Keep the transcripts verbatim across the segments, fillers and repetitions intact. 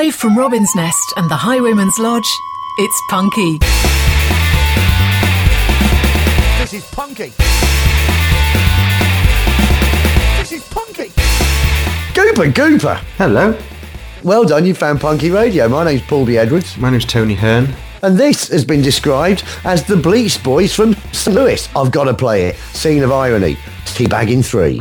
Live from Robin's Nest and the Highwayman's Lodge, it's Punky. This is Punky. This is Punky. Gooper, Gooper. Hello. Well done, you found Punky Radio. My name's Paul B. Edwards. My name's Tony Hearn. And this has been described as the Bleach Boys from Saint Louis. I've got to play it. Scene of irony. Teabagging three.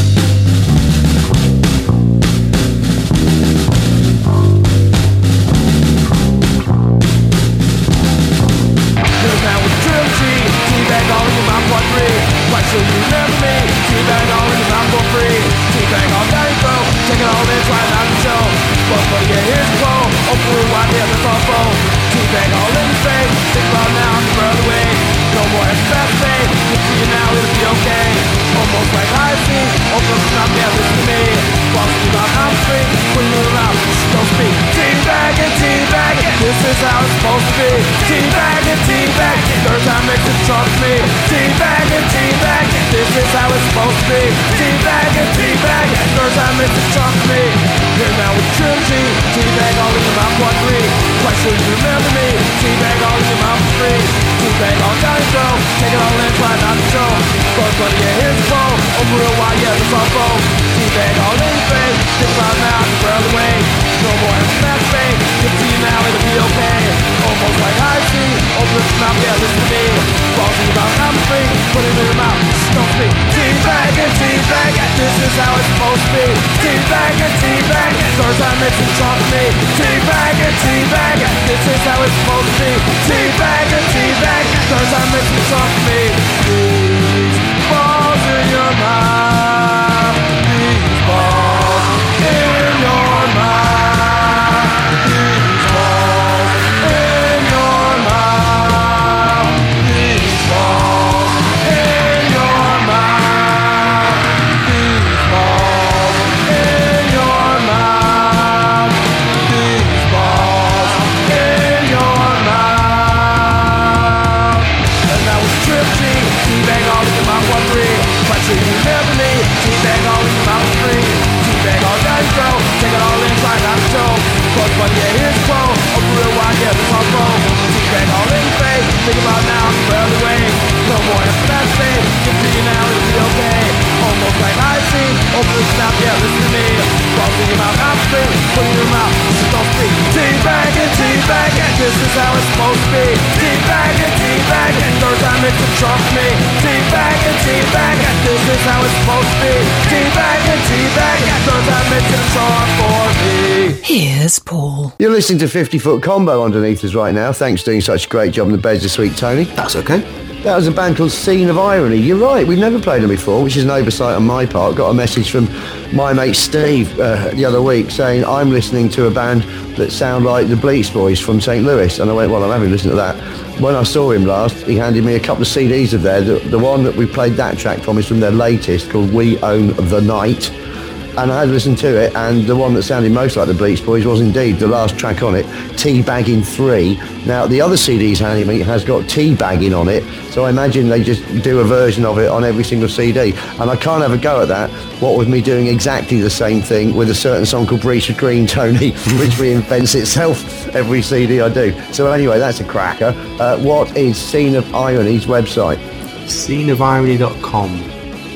Here's Paul. You're listening to fifty foot Combo underneath us right now. Thanks for doing such a great job in the beds this week, Tony. That's okay. That was a band called Scene of Irony. You're right, we've never played them before, which is an oversight on my part. Got a message from my mate Steve uh, the other week saying I'm listening to a band that sound like the Bleach Boys from Saint Louis. And I went, well, I'm having listened to that. When I saw him last, he handed me a couple of C Ds of theirs. The, the one that we played that track from is from their latest, called We Own the Night. And I had listened to it, and the one that sounded most like the Bleach Boys was indeed the last track on it, Teabagging three. Now, the other C D's handed me has got Teabagging on it, so I imagine they just do a version of it on every single C D. And I can't have a go at that, what with me doing exactly the same thing with a certain song called Breach of Green, Tony, which reinvents itself every C D I do. So anyway, that's a cracker. Uh, what is Scene of Irony's website? scene of irony dot com.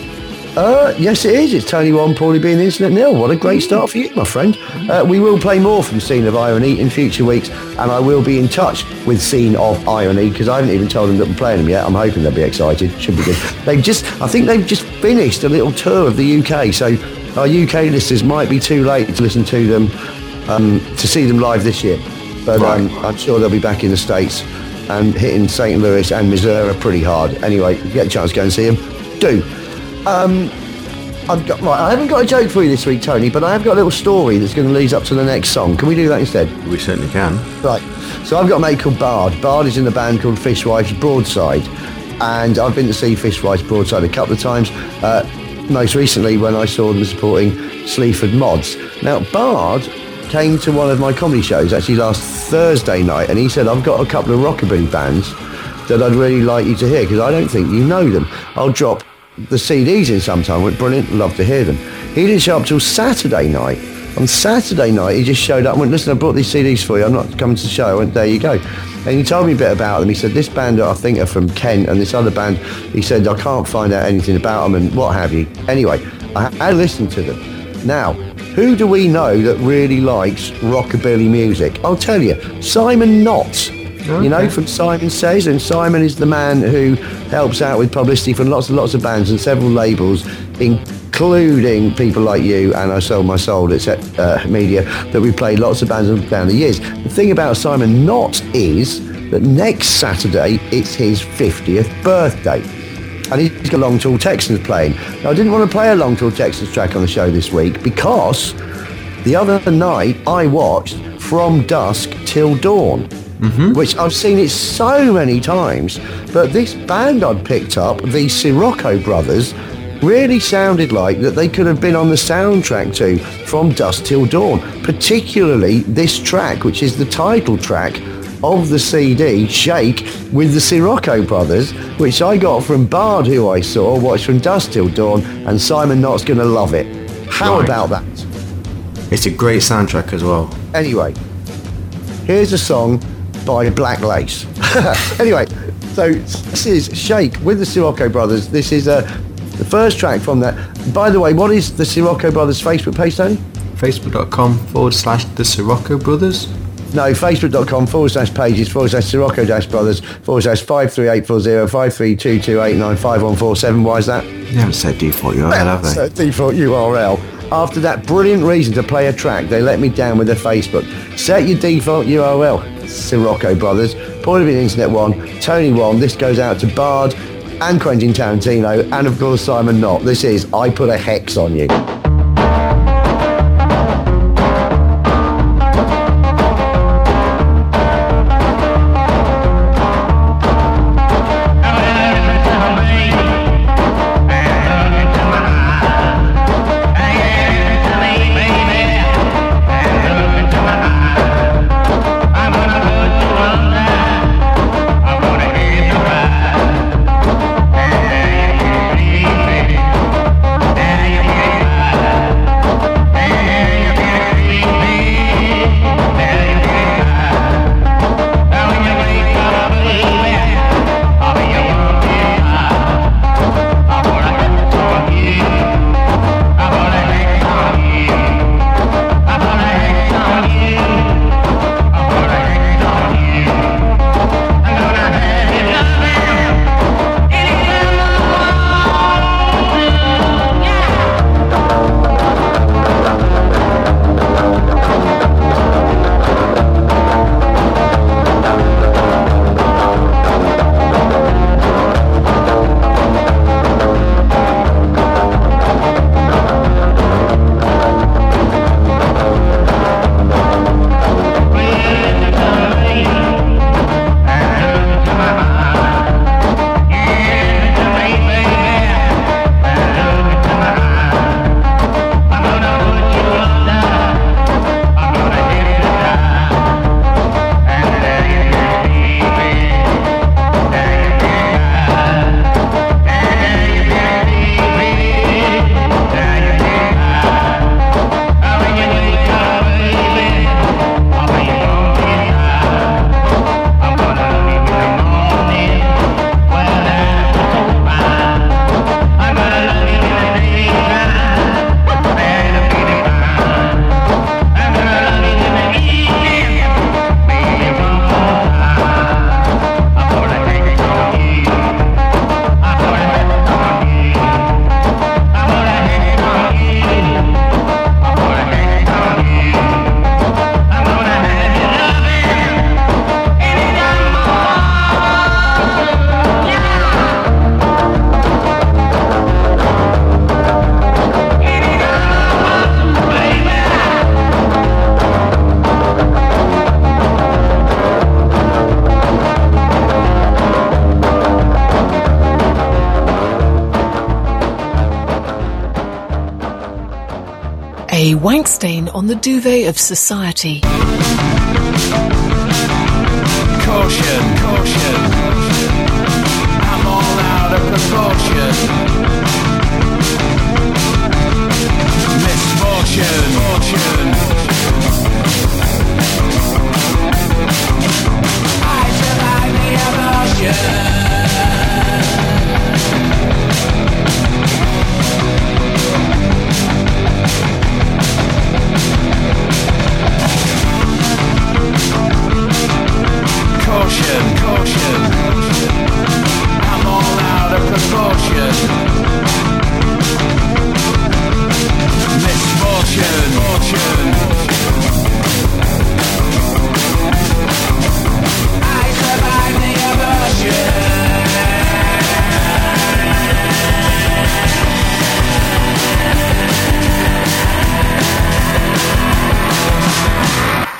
Uh, yes, it is. It's Tony One, Paulie B and the Internet Nil. What a great start for you, my friend. Uh, we will play more from Scene of Irony in future weeks, and I will be in touch with Scene of Irony, because I haven't even told them that we're playing them yet. I'm hoping they'll be excited. Should be good. They've just, I think they've just finished a little tour of the U K, so our U K listeners might be too late to listen to them, um, to see them live this year. But right. um, I'm sure they'll be back in the States and hitting Saint Louis and Missouri pretty hard. Anyway, if you get a chance to go and see them, do. Um, I've got right. I haven't got a joke for you this week, Tony, but I have got a little story that's going to lead up to the next song. Can we do that instead? We certainly can. Right. So I've got a mate called Bard. Bard is in a band called Fishwife's Broadside, and I've been to see Fishwife's Broadside a couple of times. Uh, most recently, when I saw them supporting Sleaford Mods. Now, Bard came to one of my comedy shows actually last Thursday night, and he said, "I've got a couple of rockabilly bands that I'd really like you to hear, because I don't think you know them. I'll drop the C Ds in sometime." I went, brilliant, love to hear them. He didn't show up till Saturday night, On Saturday night, he just showed up and went, listen, I brought these C Ds for you. I'm not coming to the show. I went, there you go. And he told me a bit about them. He said, this band, I think, are from Kent, and this other band, he said, I can't find out anything about them and what have you. Anyway, I, I listened to them. Now, who do we know that really likes rockabilly music? I'll tell you, Simon Knott. Okay. You know, from Simon Says, and Simon is the man who helps out with publicity for lots and lots of bands and several labels, including people like you and I Sold My Soul, et cetera, uh, media, that we played lots of bands down the years. The thing about Simon Knott is that next Saturday, it's his fiftieth birthday. And he's got Long Tall Texans playing. Now, I didn't want to play a Long Tall Texans track on the show this week because the other night I watched From Dusk Till Dawn. Mm-hmm. Which I've seen it so many times, but this band I'd picked up, the Sirocco Brothers, really sounded like that they could have been on the soundtrack to From Dusk Till Dawn, particularly this track, which is the title track of the C D, Shake, with the Sirocco Brothers, which I got from Bard, who I saw, watched From Dusk Till Dawn, and Simon Knott's going to love it. How right. about that? It's a great soundtrack as well. Anyway, here's a song by Black Lace. Anyway, so this is Shake with the Sirocco Brothers. This is uh, the first track from that. By the way, what is the Sirocco Brothers Facebook page, Tony? Facebook.com forward slash the Sirocco Brothers. No, Facebook.com forward slash pages forward slash Sirocco dash Brothers forward slash five three eight four zero five three two two eight nine five one four seven. Why is that? You haven't said default U R L, have they? So default U R L. After that brilliant reason to play a track, they let me down with their Facebook. Set your default U R L. Sirocco Brothers, Point of View Internet One, Tony One. This goes out to Bard and Quentin Tarantino and of course Simon Knott. This is I Put a Hex on You. A wank stain on the duvet of society. Caution, caution. I'm all out of proportion. Misfortune, fortune.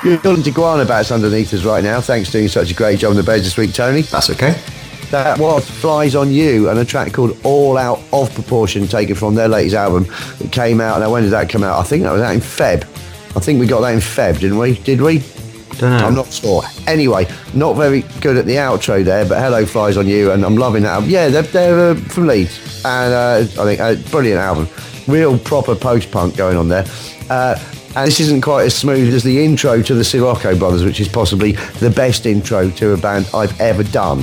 Building iguana bats underneath us right now. Thanks for doing such a great job on the beds this week, Tony. That's okay. That was Flies on You and a track called All Out of Proportion, taken from their latest album that came out. Now, when did that come out? I think that was out in Feb. I think we got that in Feb, didn't we? Did we? Don't know. I'm not sure. Anyway, not very good at the outro there, but hello, Flies on You, and I'm loving that album. Yeah, they're, they're uh, from Leeds, and uh, I think a uh, brilliant album. Real proper post-punk going on there. Uh, and this isn't quite as smooth as the intro to the Sirocco Brothers, which is possibly the best intro to a band I've ever done.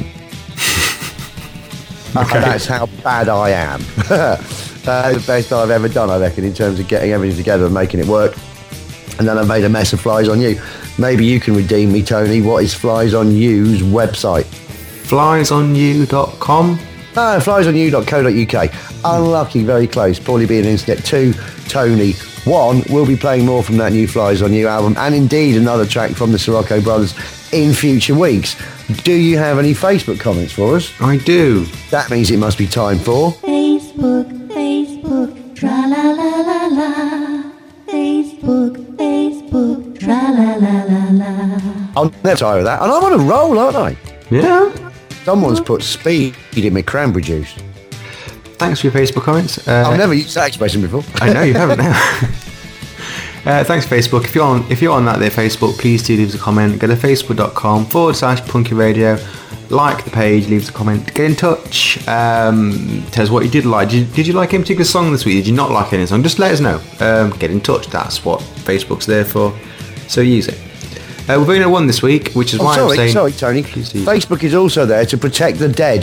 Okay. That's how bad I am. uh, the best I've ever done, I reckon, in terms of getting everything together and making it work. And then I've made a mess of Flies on You. Maybe you can redeem me, Tony. What is Flies on You's website? flies on you dot com. Ah, flies on you dot co dot uk. Unlucky, very close. Paulie B and Internet two, Tony one. We'll be playing more from that new Flies on You album, and indeed another track from the Sirocco Brothers in future weeks. Do you have any Facebook comments for us? I do. That means it must be time for... Facebook, Facebook, tra-la-la-la-la. Facebook, Facebook, tra-la-la-la-la. I'm never tired of that. And I'm on a roll, aren't I? Yeah. Someone's put speed in my cranberry juice. Thanks for your Facebook comments. Uh, I've never used that expression before. I know you haven't now. Uh, thanks, Facebook. If you're on, if you're on that there, Facebook, please do leave us a comment. Go to facebook.com forward slash punky radio. Like the page, leave us a comment. Get in touch. Um, tell us what you did like. Did you, did you like any particular song this week? Did you not like any song? Just let us know. Um, get in touch. That's what Facebook's there for. So use it. Uh, we've only had one this week, which is oh, why sorry, I'm saying... Sorry, Tony. Facebook is also there to protect the dead.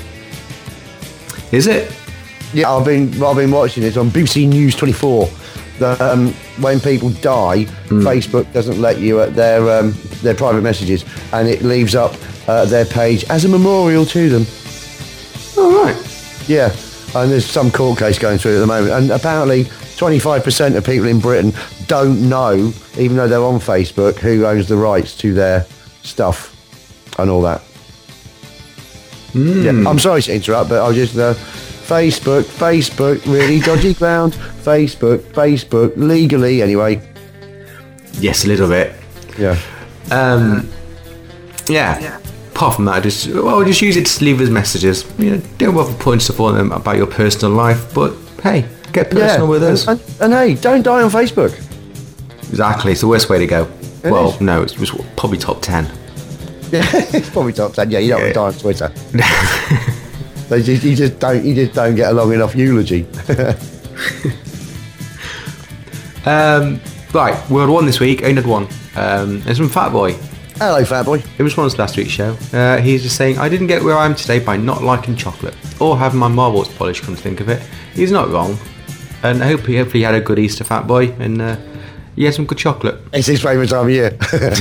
Is it? Yeah, I've been I've been watching it on B B C News twenty-four. That um, when people die, mm. Facebook doesn't let you at their um, their private messages, and it leaves up uh, their page as a memorial to them. All right. Yeah, and there's some court case going through at the moment, and apparently twenty-five percent of people in Britain don't know, even though they're on Facebook, who owns the rights to their stuff and all that. Mm. Yeah, I'm sorry to interrupt, but I'll just... Uh, Facebook, Facebook, really dodgy ground. Facebook, Facebook, legally anyway. Yes, a little bit. Yeah. Um, yeah. yeah. Apart from that, I just well, just use it to leave us messages. You know, don't bother putting stuff on them about your personal life, but hey, get personal yeah. with us. And, and, and hey, don't die on Facebook. Exactly, it's the worst way to go. It well, is. no, it's just probably top ten. Yeah, it's probably top ten. Yeah, you don't yeah. want to die on Twitter. They just, you just don't you just don't get a long enough eulogy. um, right, we had one this week. I had one. Um, it's from Fatboy. Hello, Fatboy. In response to last week's show, uh, he's just saying, I didn't get where I am today by not liking chocolate or having my marbles polished, come to think of it. He's not wrong. And I hope he hopefully had a good Easter, Fatboy, and uh, he had some good chocolate. It's his favourite time of year.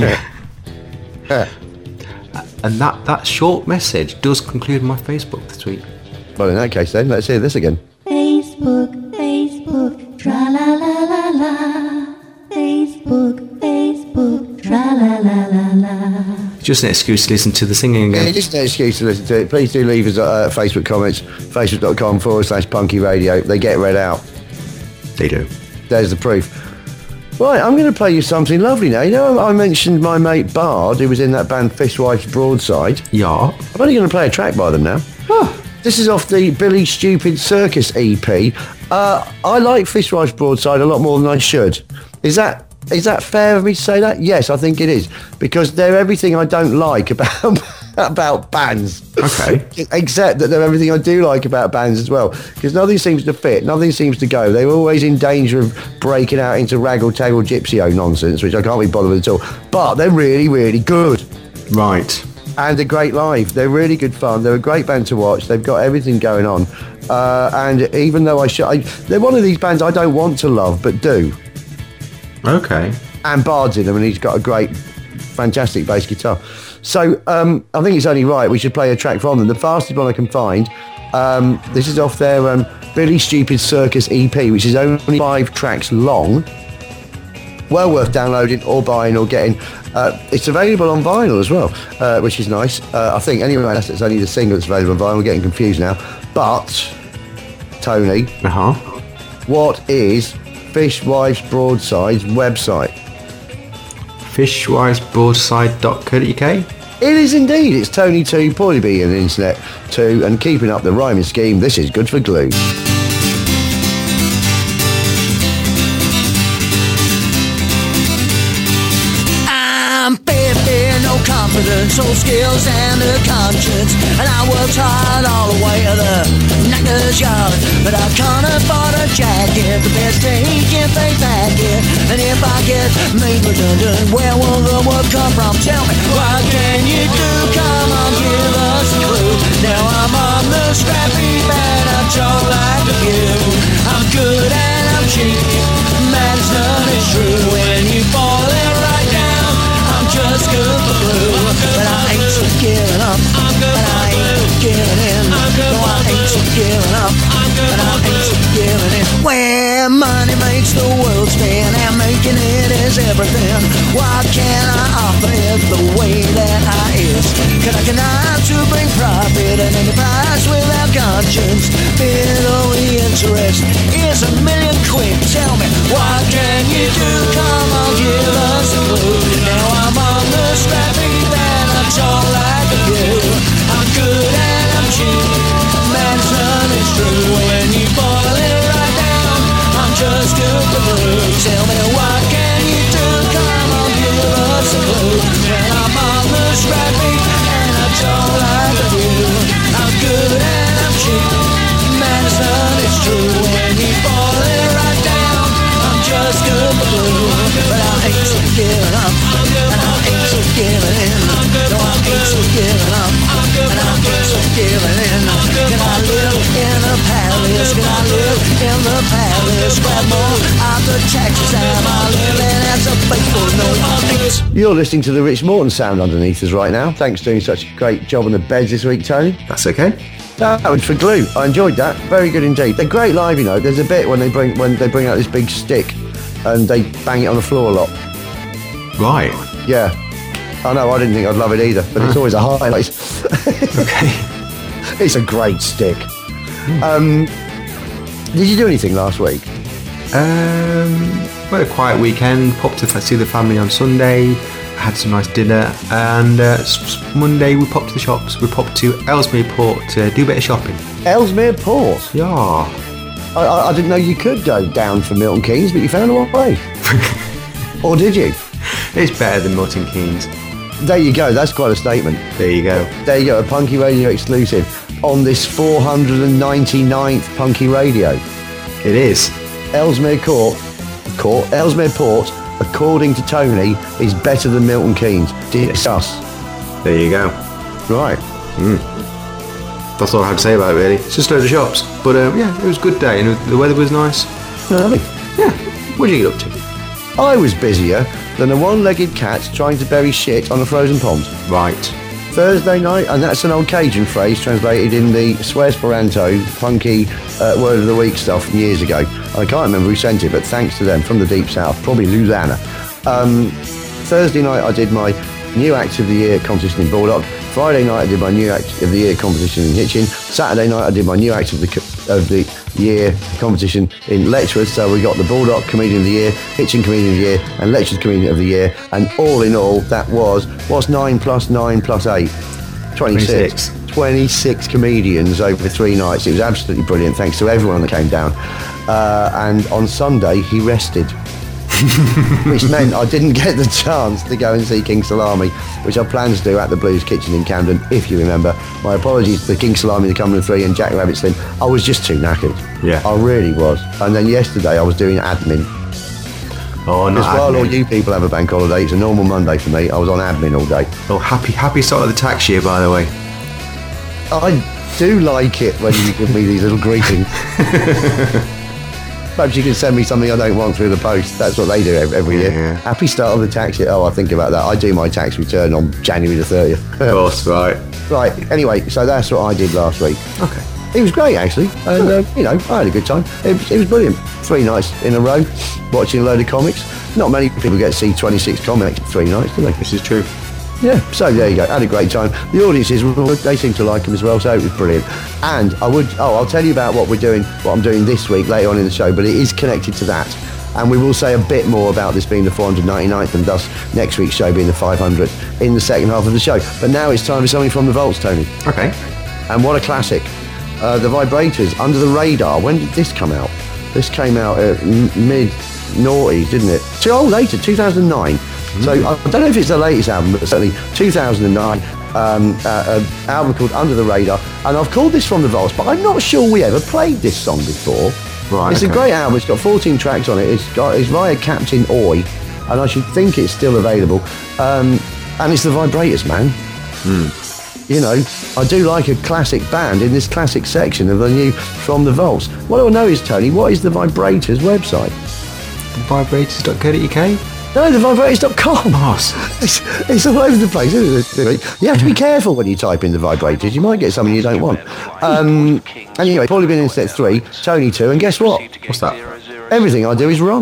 yeah. And that, that short message does conclude my Facebook this week. Well, in that case then, let's hear this again. Facebook, Facebook, tra-la-la-la-la. Facebook, Facebook, tra-la-la-la-la. Just an excuse to listen to the singing again. Yeah, just an excuse to listen to it. Please do leave us uh, Facebook comments, facebook.com forward slash punky radio. They get read out. They do. There's the proof. Right, I'm going to play you something lovely now. You know, I mentioned my mate Bard, who was in that band Fishwife's Broadside. Yeah. I'm only going to play a track by them now. Oh. This is off the Billy Stupid Circus E P. Uh, I like Fishwife's Broadside a lot more than I should. Is that is that fair of me to say that? Yes, I think it is. Because they're everything I don't like about about bands. Okay. Except that they're everything I do like about bands as well. Because nothing seems to fit, nothing seems to go. They're always in danger of breaking out into raggle-taggle gypsy-o nonsense, which I can't be bothered with at all. But they're really, really good. Right. And they're great live. They're really good fun. They're a great band to watch. They've got everything going on. Uh, and even though I should... I, they're one of these bands I don't want to love, but do. Okay. And Bard's in them, and he's got a great, fantastic bass guitar. So um, I think it's only right we should play a track from them. The fastest one I can find. Um, this is off their um, Billy Stupid Circus E P, which is only five tracks long. Well worth downloading or buying or getting. Uh, it's available on vinyl as well, uh, which is nice. Uh, I think anyway, that's it's only the single that's available on vinyl. We're getting confused now. But, Tony, uh-huh. What is Fishwife's Broadside's website? fishwicebroadside dot co dot uk. It is indeed. It's Tony two, Paulie B and the Internet two, and keeping up the rhyming scheme. This is good for glue. I'm baby, no confidence, no skills and a conscience. And I worked hard all the way to the knacker's yard, but I can't afford a jacket, the best to eat if they pack it. And if I get made redundant, where will the work come from? Tell me, what can you do? Come on, give us a clue. Now I'm on the scrappy bed, I don't like the view. I'm good and I'm cheap, man's none is true. When you fall in right down, I'm just good for blue. But I ain't so giving up, but I ain't giving in. No, I ain't so giving up, but I ain't so giving in. Where money makes the world spin and making it is everything, why can't I offer it the way that I is? Can I connive to bring profit at any price without conscience? Bid only interest is a million quid. Tell me, what can you do? Come on, give us a clue. Now I'm on the scrappy bed, I don't like a view. I'm good and I'm cheap, man's none is true. When you boil it right down, I'm just good for blue. Tell me, what can you do? Come on, give us a clue. When I'm on the scrappy and I don't like the view. I'm good and I'm cheap, man's none is true. When you boil it right down, I'm just good for blue. But I ain't so giving up, and I ain't so giving in. No, I ain't so giving up, and I ain't so giving in. Can I live in a palace? Can I live in the palace? Grab more out the taxes. Am I living as a faithful? No, I ain't. You're listening to the Rich Morton sound underneath us right now. Thanks for doing such a great job on the beds this week, Tony. That's okay. That was for glue. I enjoyed that. Very good indeed. They're great live, you know. There's a bit when they bring when they bring out this big stick and they bang it on the floor a lot. Right. Yeah. I know, I didn't think I'd love it either, but it's always a highlight. Okay. It's a great stick. Um, did you do anything last week? Um, we had a quiet weekend. Popped to see the family on Sunday. Had some nice dinner, and uh, Monday we popped to the shops. We popped to Ellesmere Port to do a bit of shopping. Ellesmere Port? Yeah. I, I, I didn't know you could go down from Milton Keynes, but you found a way. Or did you? It's better than Milton Keynes. There you go, that's quite a statement. There you go. There you go, a Punky Radio exclusive on this four hundred ninety-ninth Punky Radio. It is. Ellesmere Court, Court, Ellesmere Port, according to Tony, is better than Milton Keynes. Discuss. There you go. Right. Mm. That's all I have to say about it, really. It's just loads of shops. But um, yeah, it was a good day, and the weather was nice. Lovely. Yeah. What did you get up to? I was busier than a one-legged cat trying to bury shit on a frozen pond. Right. Thursday night, and that's an old Cajun phrase translated in the Suesperanto funky uh, word of the week stuff from years ago. I can't remember who sent it, but thanks to them from the deep south, probably Louisiana. Um, Thursday night I did my new act of the year competition in Baldock. Friday night I did my new act of the year competition in Hitchin. Saturday night I did my new act of the of the year competition in Letchworth. So we got the Baldock Comedian of the Year, Hitchin Comedian of the Year, and Letchworth Comedian of the Year. And all in all, that was what's nine plus nine plus eight? twenty-six. twenty-six. twenty-six comedians over three nights. It was absolutely brilliant. Thanks to everyone that came down. Uh, and on Sunday he rested. Which meant I didn't get the chance to go and see King Salami, which I planned to do at the Blues Kitchen in Camden, if you remember. My apologies to King Salami, the Cumberland Three, and Jack Rabbit Slim. I was just too knackered. Yeah. I really was. And then yesterday I was doing admin. Oh, no. Because while all you people have a bank holiday, it's a normal Monday for me. I was on admin all day. Oh, happy, happy start of the tax year, by the way. I do like it when you give me these little greetings. Perhaps you can send me something I don't want through the post. That's what they do every year. Yeah. Happy start of the tax year. Oh, I think about that. I do my tax return on January the thirtieth. Of course, right. Right, anyway, so that's what I did last week. Okay. It was great, actually. And, uh, you know, I had a good time. It, was- it was brilliant. Three nights in a row, watching a load of comics. Not many people get to see twenty-six comics in three nights, do they? This is true. Yeah, so there you go. Had a great time. The audiences were good. They seemed to like him as well, so it was brilliant. And I would, oh, I'll tell you about what we're doing, what I'm doing this week later on in the show, but it is connected to that. And we will say a bit more about this being the four hundred ninety-ninth and thus next week's show being the five hundredth in the second half of the show. But now it's time for something from the vaults, Tony. Okay. And what a classic. Uh, the Vibrators, Under the Radar. When did this come out? This came out at m- mid-noughties, didn't it? Too old, later, two thousand nine. Mm. So I don't know if it's the latest album, but certainly two thousand nine. Um, uh, an album called Under the Radar. And I've called this from the vaults, but I'm not sure we ever played this song before. Right, it's okay. a great album. It's got fourteen tracks on it. It's got it's via Captain Oi, and I should think it's still available. Um, and it's the Vibrators, man. Mm. You know, I do like a classic band in this classic section of the new From the Vaults. What I want to know is, Tony, what is the Vibrators website? Vibrators dot co dot U K? No, the vibrators dot com. Oh, it's, it's all over the place, isn't it? You have to be careful when you type in the Vibrators. You might get something you don't want. Um, anyway, Paulie been in set three, Tony two, and guess what? what's that? Everything I do is wrong.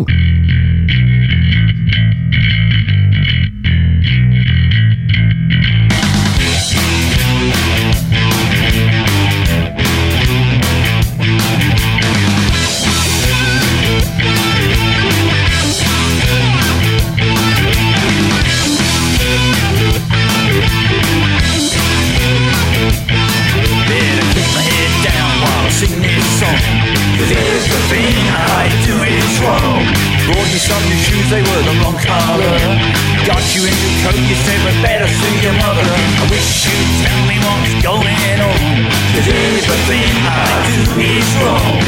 Sing this song, 'cause here's the thing I do is wrong. Brought you some new shoes, they were the wrong colour. Got you a new coat, you said we better see your mother. I wish you'd tell me what's going on, 'cause here's the thing I do is wrong.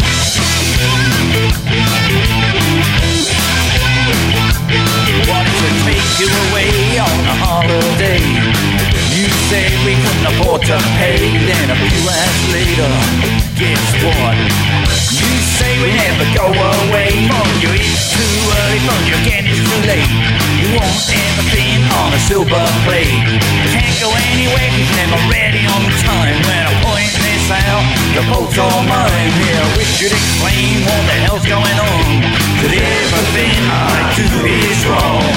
Wanted to take you away on a holiday. You said we couldn't afford to pay. Then a few hours later, guess what? You say we never go away. For you it's too early, for you again it's too late. You want everything on a silver plate. Can't go anywhere, he's never ready on time. When I point this out, the boat's all mine. Yeah, I wish you'd explain what the hell's going on, 'cause everything I do is wrong.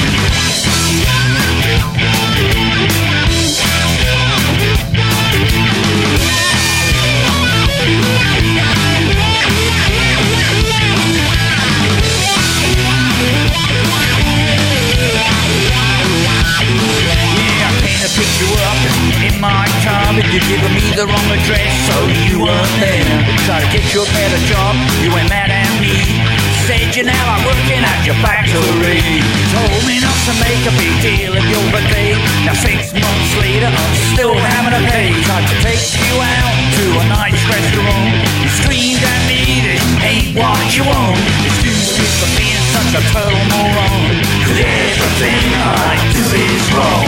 Picked you up in my car, but you gave me the wrong address, so you weren't there. Tried to get you a better job, you went mad at me. Said you now I'm working at your factory. Told me not to make a big deal of your birthday. Now six months later I'm still having to pay. Tried to take you out to a nice restaurant. You screamed at me, this ain't what you want. Excuse me for being such a total moron, 'cause everything I do is wrong.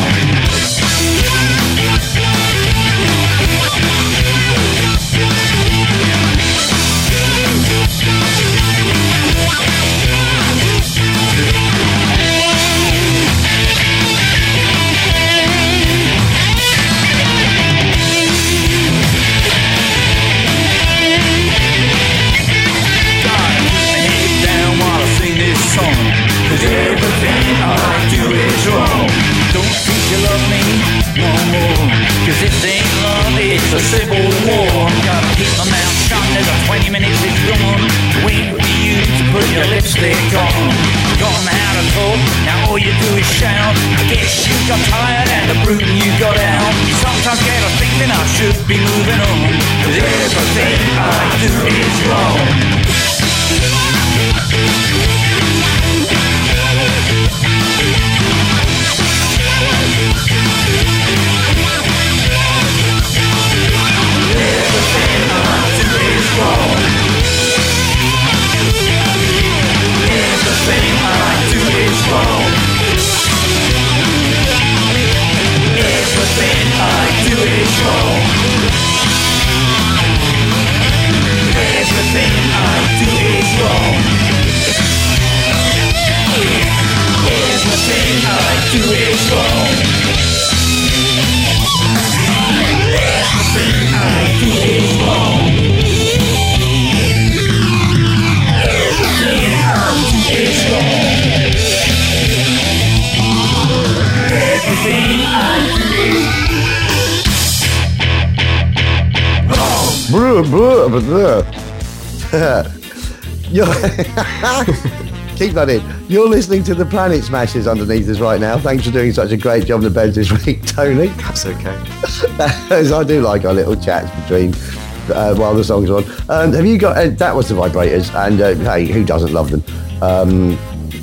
Cause everything I do is wrong. Don't think you love me no more, 'cause this ain't love, it's a civil war. Gotta keep my mouth shut, there's a twenty minutes it's gone. Waiting for you to put your lipstick on. Gone out of talk, now all you do is shout. I guess you got tired and the brute you got out. Sometimes get a thinking I should be moving on, 'cause everything I do is wrong. Everything I do is wrong. Everything I do is wrong. Everything I do is wrong. Everything I do is wrong. Everything I do is wrong. Everything I do is wrong. Everything I do is wrong. Everything I do is wrong. Blah, blah, blah, blah. Yo- Keep that in. You're listening to the Planet Smashers underneath us right now. Thanks for doing such a great job on the beds this week, Tony. That's okay. As I do like our little chats between uh, while the songs are on. Um, have you got? Uh, that was the Vibrators, and uh, hey, who doesn't love them? Um,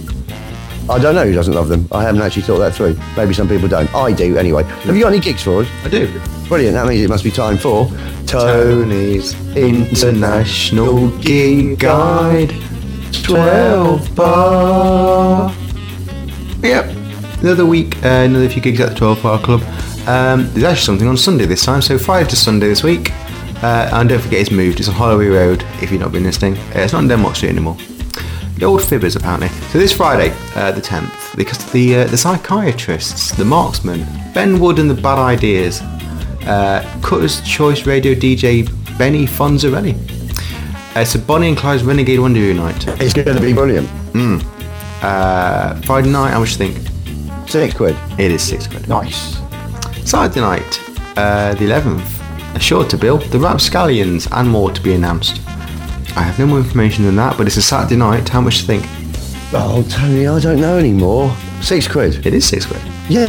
I don't know who doesn't love them. I haven't actually thought that through. Maybe some people don't. I do anyway. Have you got any gigs for us? I do. Brilliant. That means it must be time for Tony's International Gig Guide. twelve bar. Yep. Another week, uh, another few gigs at the twelve bar club. Um, there's actually something on Sunday this time, so Friday to Sunday this week. Uh, and don't forget it's moved. It's on Holloway Road, if you've not been listening. Uh, it's not in Denmark Street anymore. The old Fibbers, apparently. So this Friday, uh, the tenth, because the uh, the psychiatrists, the marksmen, Ben Wood and the Bad Ideas, uh, Cutter's Choice Radio D J Benny Fonzarelli. Uh, it's a Bonnie and Clyde's Renegade Rendezvous night. It's going to be brilliant. Mm. Uh, Friday night, how much do you think? Six quid. It is six quid. Nice. Saturday night, uh, the eleventh, a short to bill, the Rapscallions, and more to be announced. I have no more information than that, but it's a Saturday night. How much do you think? Oh, Tony, I don't know anymore. Six quid. It is six quid. Yes.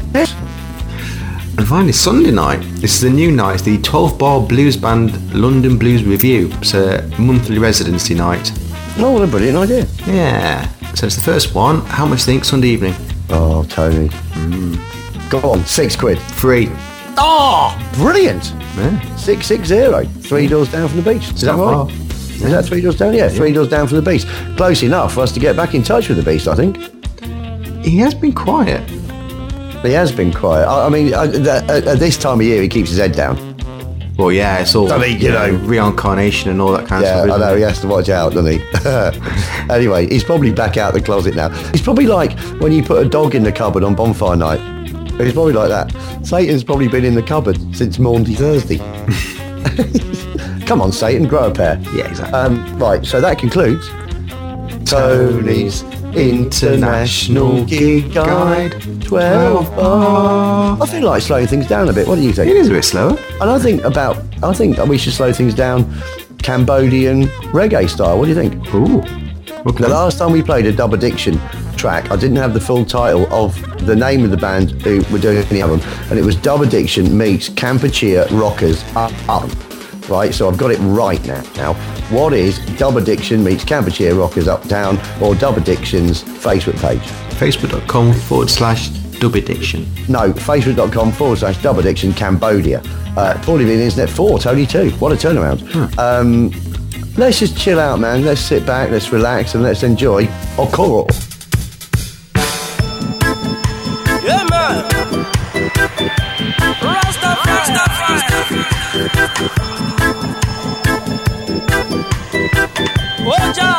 And finally, Sunday night. This is a new night. It's the twelve bar blues band London Blues Review. It's a monthly residency night. Oh, what a brilliant idea. Yeah. So it's the first one. How much do you think Sunday evening? Oh, Tony. Mm. Go on, six quid. Free. Oh, brilliant. Yeah. Six six zero. Three doors down from the beach. Is that right? Is that three doors down? Yeah, three doors down from the beast. Close enough for us to get back in touch with the beast, I think. He has been quiet. He has been quiet. I, I mean, at, at, at this time of year, he keeps his head down. Well, yeah, it's all, I mean, you know, reincarnation and all that kind yeah, of stuff. I know, it? he has to watch out, doesn't he? Anyway, he's probably back out the closet now. He's probably like when you put a dog in the cupboard on bonfire night. He's probably like that. Satan's probably been in the cupboard since Maundy Thursday. Come on, Satan, grow a pair. Yeah, exactly. Um, right, so that concludes Tony's International Gig Guide twelve bar. I feel like slowing things down a bit. What do you think? It is a bit slower. And I think about, I think we should slow things down Cambodian reggae style. What do you think? Ooh. Okay. The last time we played a Dub Addiction track, I didn't have the full title of the name of the band who were doing any of them, and it was Dub Addiction meets Kampuchea Rockers Up Up. Right, so I've got it right now. Now, what is Dub Addiction meets Kampuchea Rockers Uptown, or Dub Addiction's Facebook page? Facebook.com forward slash Dub Addiction. No, Facebook.com forward slash Dub Addiction Cambodia. Uh, Paulie being internet four, Tony two. What a turnaround. Huh. Um, let's just chill out, man. Let's sit back, let's relax, and let's enjoy Okoro. Yeah, man. Rastafari. Oja.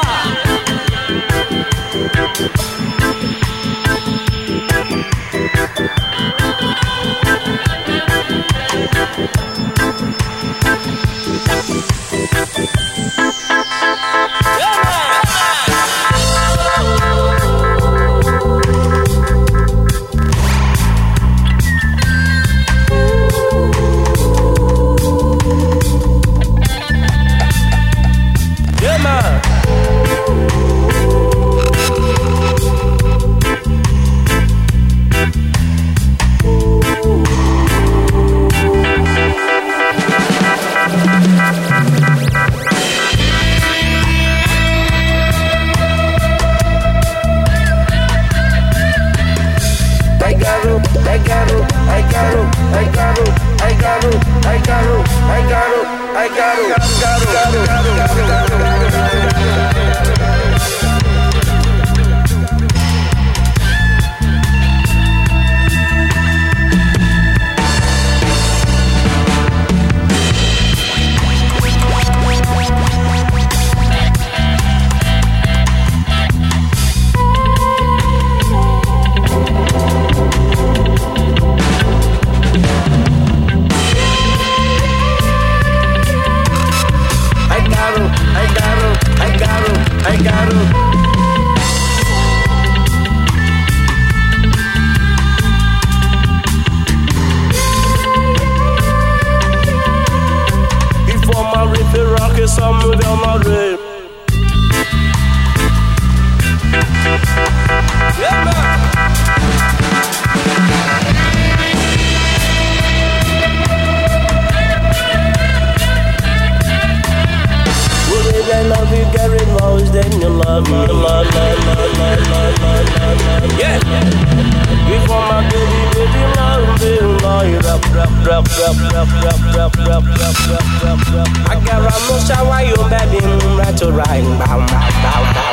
Agaramusha wa yo baby mrato right bow bow bow bow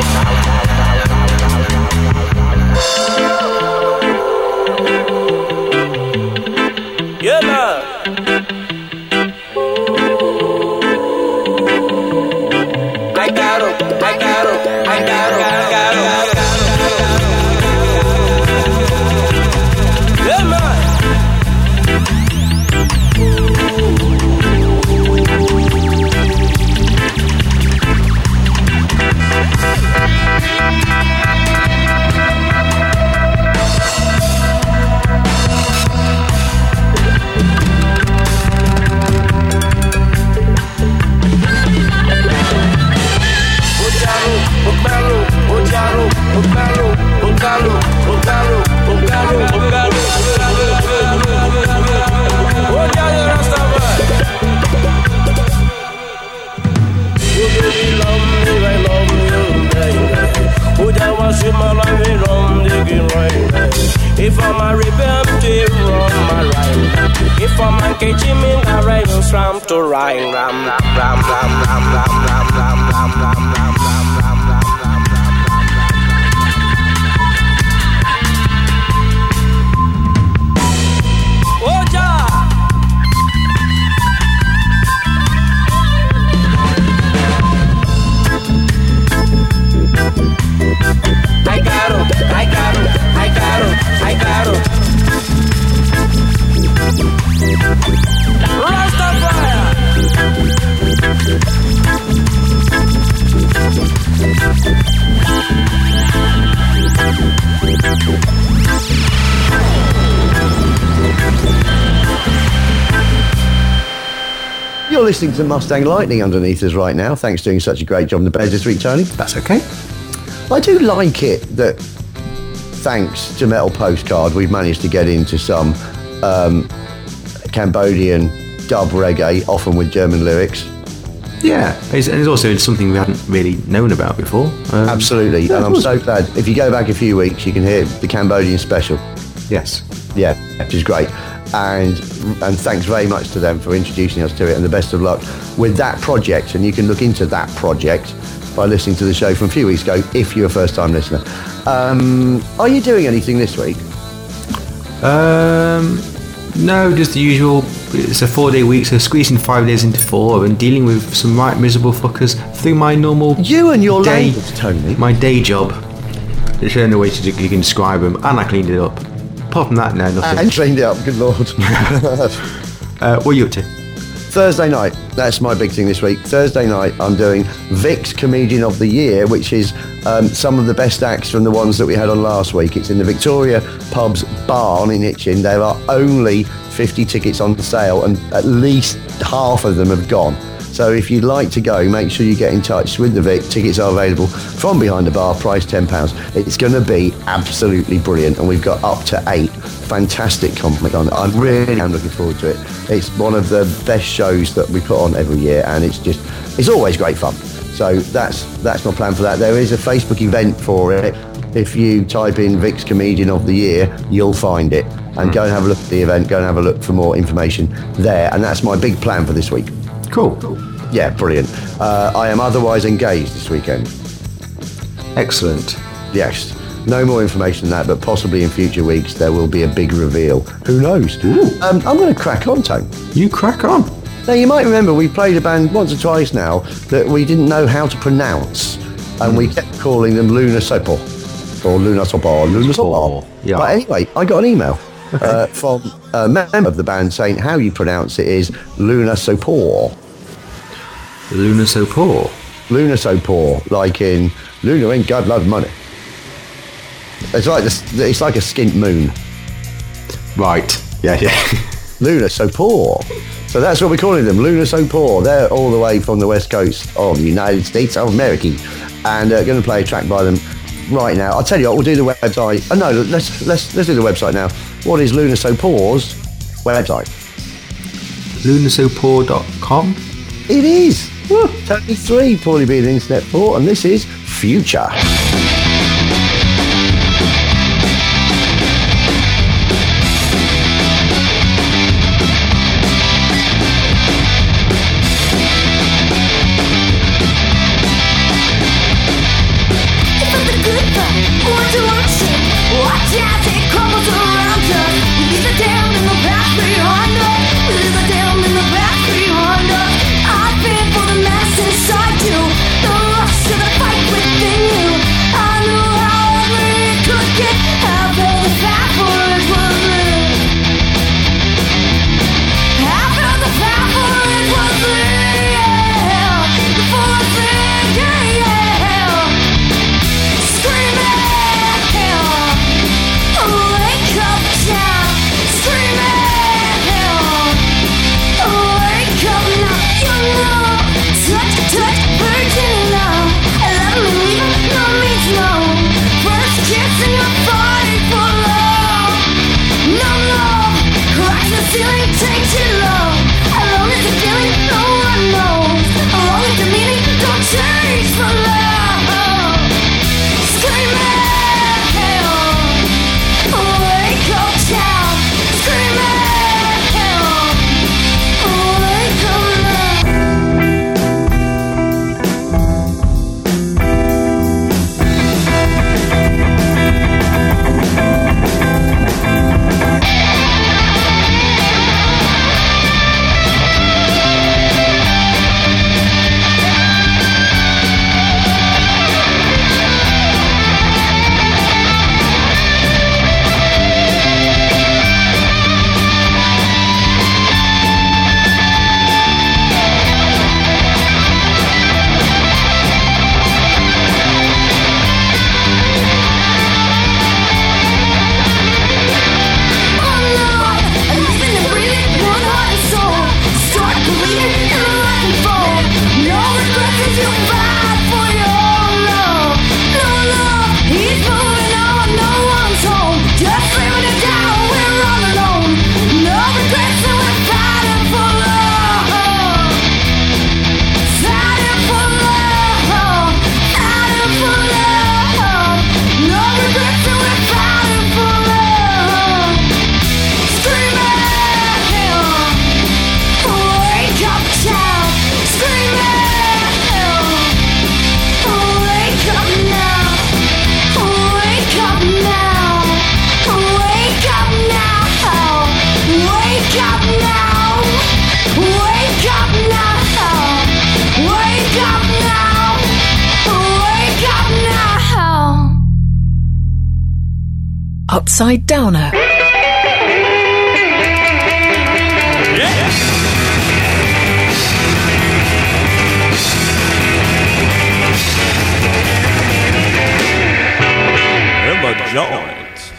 bow. Yeah man. I got it, I got it, I got it, I got it, I got it. Yeah man. If I'm a rebel, to run my rhyme. If I'm a catching me, I ride on ram to rhyme. Ram, ram, ram, ram, ram, ram, ram, ram, ram, ram, ram, ram, ram. Oja! I got it, I got it, I got it, I got it. Rastafire! You're listening to Mustang Lightning underneath us right now. Thanks for doing such a great job in the bed this week, Tony. That's okay. I do like it that, thanks to Metal Postcard, we've managed to get into some um, Cambodian dub reggae, often with German lyrics. Yeah, it's, and it's also something we hadn't really known about before. Um, Absolutely, yeah, and I'm course. so glad. If you go back a few weeks, you can hear the Cambodian special. Yes. Yeah, which is great. And and thanks very much to them for introducing us to it, and the best of luck with that project. And you can look into that project by listening to the show from a few weeks ago if you're a first-time listener. Um, are you doing anything this week? Um, no, just the usual. It's a four-day week, so squeezing five days into four and dealing with some right miserable fuckers through my normal You and your day, language, Tony. my day job. There's no way to you can describe them, and I cleaned it up. Apart from that, no, nothing. And cleaned it up, good lord. uh, what are you up to? Thursday night, that's my big thing this week. Thursday night, I'm doing Vic's Comedian of the Year, which is um, some of the best acts from the ones that we had on last week. It's in the Victoria Pubs Barn in Hitchin. There are only fifty tickets on sale, and at least half of them have gone. So if you'd like to go, make sure you get in touch with the Vic. Tickets are available from behind the bar, price ten pounds. It's going to be absolutely brilliant, and we've got up to eight fantastic comic on. I really am looking forward to it. It's one of the best shows that we put on every year, and it's just, it's always great fun. So that's that's my plan for that. There is a Facebook event for it. If you type in Vic's Comedian of the Year, you'll find it. And go and have a look at the event, go and have a look for more information there. And that's my big plan for this week. Cool. Yeah, brilliant. Uh, I am otherwise engaged this weekend. Excellent. Yes. No more information than that, but possibly in future weeks there will be a big reveal. Who knows? Um, I'm going to crack on, Tone. You crack on. Now, you might remember we played a band once or twice now that we didn't know how to pronounce, and we kept calling them Luna Sopor, or Luna Sopor, Luna Sopor. Yeah. But anyway, I got an email uh, from a member of the band saying how you pronounce it is Luna Sopor. Luna so poor. Luna so poor, like in Luna ain't got blood money. It's like this, it's like a skint moon. Right. Yeah, yeah. Luna so poor. So that's what we're calling them, Luna so poor. They're all the way from the west coast of the United States of America, and uh, going to play a track by them right now. I'll tell you what, we'll do the website. Oh no, let's let's let's do the website now. What is Luna so poor's website? luna so poor dot com. It is. Woo, Tony three, poorly being internet four, and this is Future. Upside Downer. Emma Jones.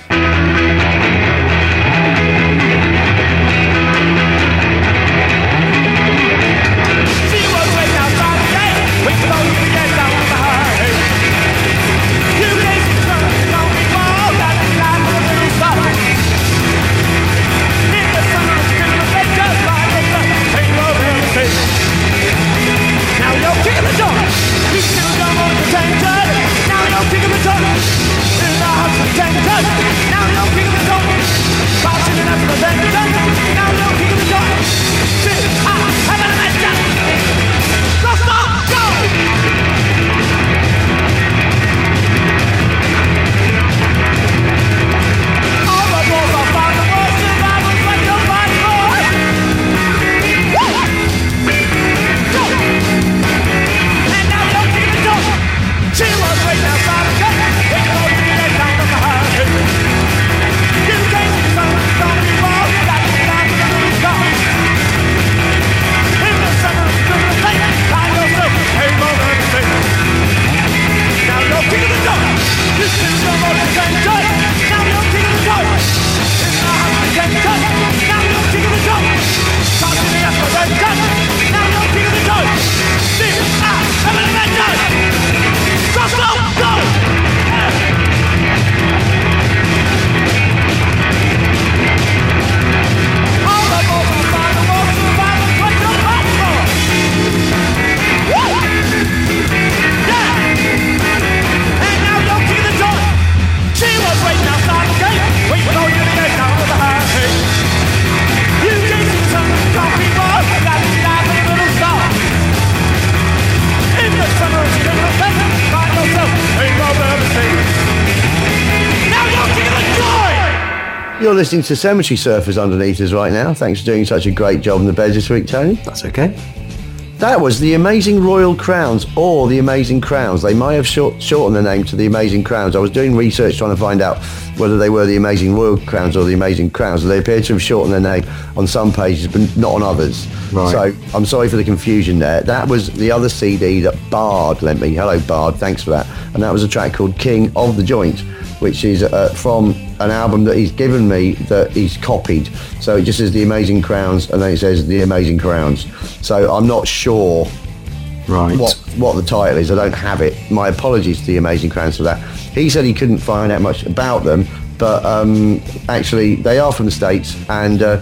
You're listening to Cemetery Surfers underneath us right now. Thanks for doing such a great job in the beds this week, Tony. That's okay. That was the Amazing Royal Crowns, or the Amazing Crowns. They may have short, shortened the name to the Amazing Crowns. I was doing research trying to find out whether they were the Amazing Royal Crowns or the Amazing Crowns. They appear to have shortened their name on some pages, but not on others. Right. So I'm sorry for the confusion there. That was the other C D that Bard lent me. Hello, Bard. Thanks for that. And that was a track called King of the Joint, which is uh, from an album that he's given me that he's copied. So it just says The Amazing Crowns, and then it says The Amazing Crowns. So I'm not sure right. what what the title is. I don't have it. My apologies to The Amazing Crowns for that. He said he couldn't find out much about them, but um, actually they are from the States, and uh,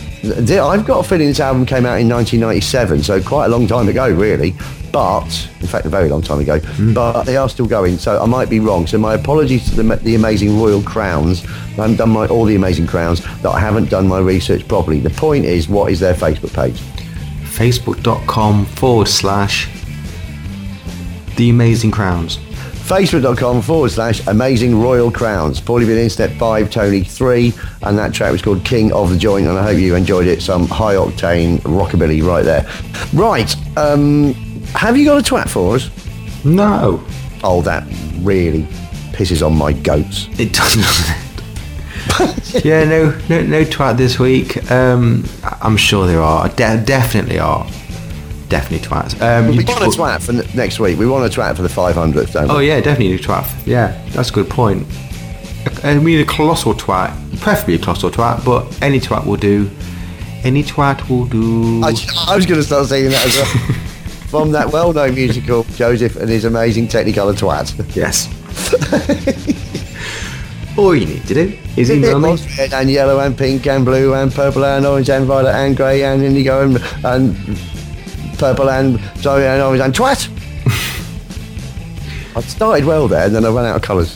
th- I've got a feeling this album came out in nineteen ninety-seven, so quite a long time ago, really. But, in fact, a very long time ago, mm. but they are still going, so I might be wrong. So my apologies to the, the Amazing Royal Crowns. I haven't done my, all the Amazing Crowns, that I haven't done my research properly. The point is, what is their Facebook page? Facebook.com forward slash The Amazing Crowns. Facebook.com forward slash Amazing Royal Crowns. Paulie Bill Internet five, Tony three, and that track was called King of the Joint, and I hope you enjoyed it. Some high-octane rockabilly right there. Right, um... have you got a twat for us? No. Oh, that really pisses on my goats. It doesn't. yeah, no, no, no twat this week. Um, I'm sure there are. De- definitely are. Definitely twats. Um, well, we want a twat for n- next week. We want a twat for the five hundredth, don't we? Oh yeah, definitely a twat. Yeah, that's a good point. Uh, we need a colossal twat, preferably a colossal twat, but any twat will do. Any twat will do. I, I was going to start saying that as well. From that well-known musical, Joseph and his amazing Technicolor twat. Yes. All you need to do is email me. Red and yellow and pink and blue and purple and orange and violet and grey and indigo and, and purple and sorry and orange and twat. I started well there, and then I ran out of colours.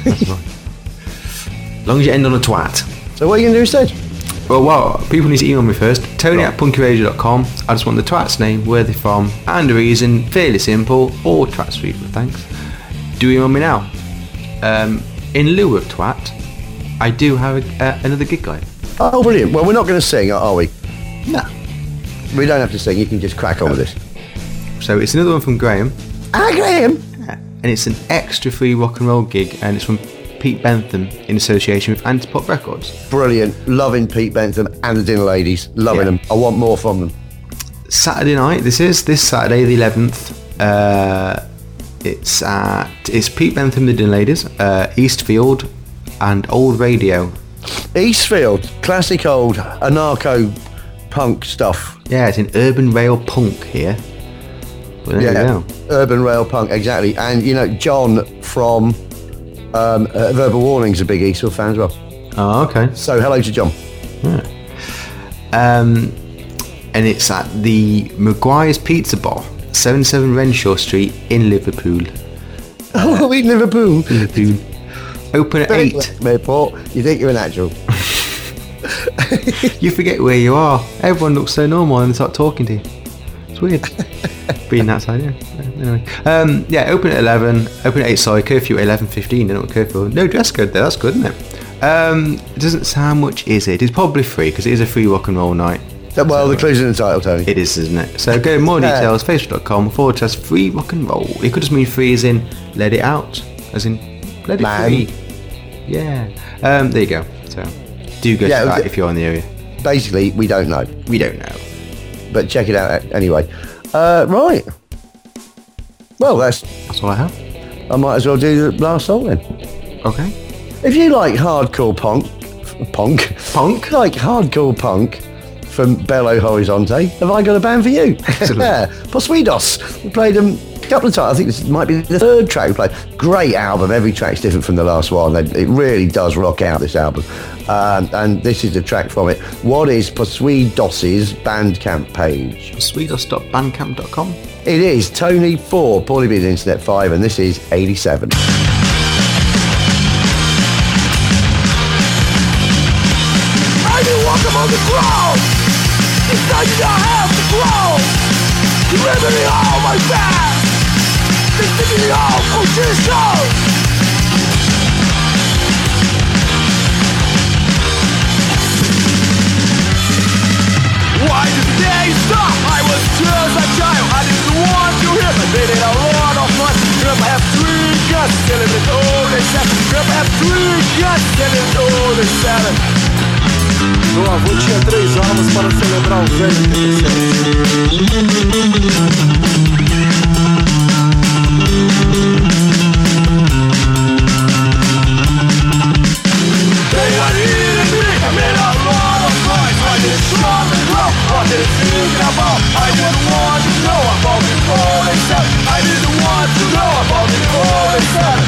As long as you end on a twat. So what are you going to do instead? Well, well, people need to email me first. Tony right. at punkyradio dot com. I just want the twat's name, where they're from, and a reason. Fairly simple. All twats for people, thanks. Do email me now. Um, in lieu of twat, I do have a, uh, another gig guide. Oh, brilliant. Well, we're not going to sing, are we? No. We don't have to sing. You can just crack on with this. So it's another one from Graham. Ah, Graham! Yeah. And it's an extra free rock and roll gig, and it's from Pete Bentham in association with Antipop Records. Brilliant. Loving Pete Bentham and the Dinner Ladies. Loving Yeah. them. I want more from them. Saturday night, this is, this Saturday the eleventh, uh, it's at, it's Pete Bentham, the Dinner Ladies, uh, Eastfield and Old Radio. Eastfield, classic old anarcho punk stuff. Yeah, it's in Urban Rail Punk here. Well, there Yeah, you go. urban rail punk, exactly. And you know, John from um, uh, Verbal Warning's a big Eastfield fan as well. Oh, okay. So hello to John. Um, and it's at the Maguire's Pizza Bar, seventy-seven Renshaw Street in Liverpool. Oh, in Liverpool. Liverpool. Open at eight. Airport. You think you're a natural? You forget where you are. Everyone looks so normal and they start talking to you. It's weird. Being that side, yeah. Anyway, um, yeah. Open at eleven. Open at eight. Sorry, curfew at eleven fifteen. Don't know what curfew. No dress code there. That's good, isn't it? Um, it doesn't say how much is it. It's probably free because it is a free rock and roll night. Well, the clue's in the title, Tony. It is, isn't it? So go more Yeah. details. Facebook.com forward slash free rock and roll. It could just mean free as in let it out, as in let it Man. free. Yeah. Um, there you go. So do go Yeah, to that okay. if you're in the area. Basically, we don't know, We don't know. but check it out anyway. Uh, right. Well, that's. That's all I have. I might as well do the last song then. Okay. If you like hardcore punk, punk, Punk? like hardcore punk from Belo Horizonte, have I got a band for you? Excellent. Yeah, Posuidos. We played them a couple of times. I think this might be the third track we played. Great album. Every track's different from the last one. They- It really does rock out, this album. Um, and this is the track from it. What is Posuidos's Bandcamp page? sweetos dot bandcamp dot com. It is Tony four, Paulie B, the Internet five, and this is eighty-seven. I do walk among the crowd. Decided I have to grow. You remember me all my past. This is the all position. Why did the day stop? I was just a child. I didn't want to hear. I did it a lot of fun. Grab I have three guns, killing it all the seven. Grab I have three guns, killing it all the seven. Meu avô tinha três armas para celebrar o velho They are eating me, I made a lot of noise. I did strong and grow, what did it think about? I didn't want to know about the cold except I didn't want to know about the cold except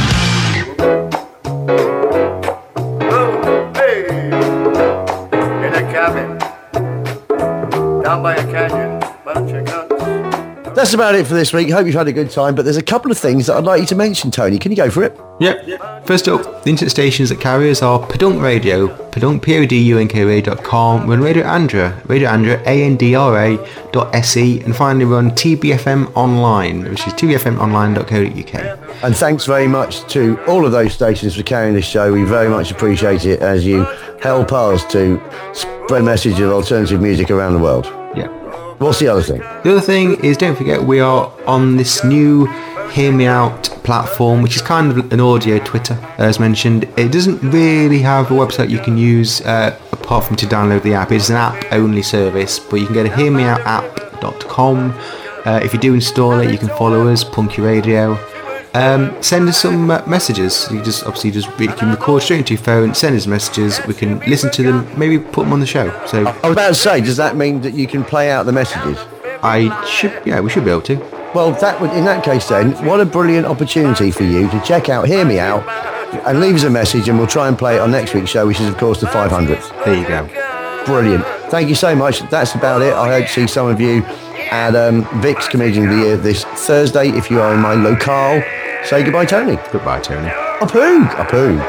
In a cabin, down by a canyon, bunch of guns. That's about it for this week. Hope you've had a good time, but there's a couple of things that I'd like you to mention, Tony. Can you go for it? Yep. First up, the internet stations that carry us are Podunk Radio, Podunk, P O D U N K radio dot com, run Radio Andra, Radio Andra, A N D R A dot S E, and finally run T B F M Online, which is t b f m online dot co dot u k. And thanks very much to all of those stations for carrying this show. We very much appreciate it as you help us to spread a message of alternative music around the world. Yeah. What's the other thing? The other thing is, don't forget, we are on this new Hear Me Out platform, which is kind of an audio Twitter, as mentioned. It doesn't really have a website you can use uh, apart from to download the app. It's an app-only service, but you can go to hear me out app dot com. Uh, if you do install it, you can follow us, Punky Radio. Um, send us some uh, messages. You just obviously just you can record straight into your phone, send us messages. We can listen to them, maybe put them on the show. So I was about to say, does that mean that you can play out the messages? I should, yeah, we should be able to. Well, that would, in that case then, what a brilliant opportunity for you to check out Hear Me Out and leave us a message, and we'll try and play it on next week's show, which is, of course, the five hundredth. There you go. Brilliant. Thank you so much. That's about it. I hope to see some of you at um, Vic's Comedian of the Year this Thursday. If you are in my locale, say goodbye, Tony. Goodbye, Tony. Apoo. Apoo.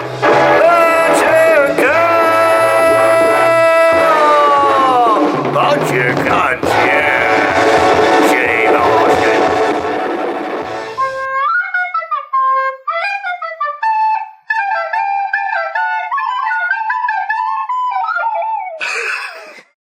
Bunch of guns.